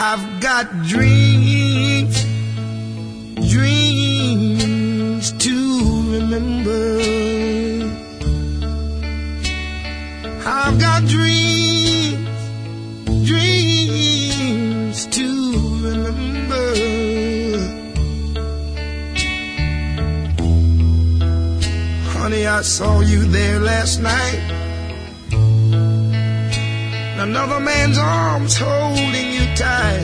I've got dreams, dreams to remember. I've got dreams, dreams to remember. Honey, I saw you there last night. Another man's arms holding you tight.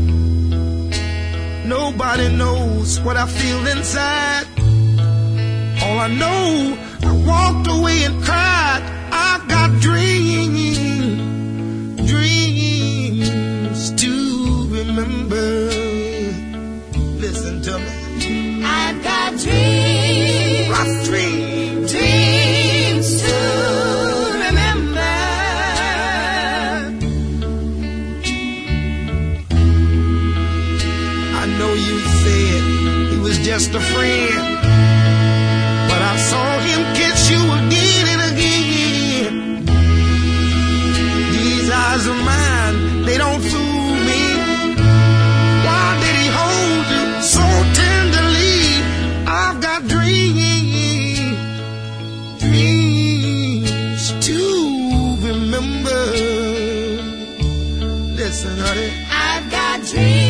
Nobody knows what I feel inside. All I know, I walked away and cried. I've got dreams, dreams to remember. Listen to me. I've got dreams, Rough dreams, dreams to remember. I know you said he was just a friend, but I saw him kiss you again and again. These eyes of mine, they don't fool me. Why did he hold you so tenderly? I've got dreams, dreams to remember. Listen, honey. I've got dreams.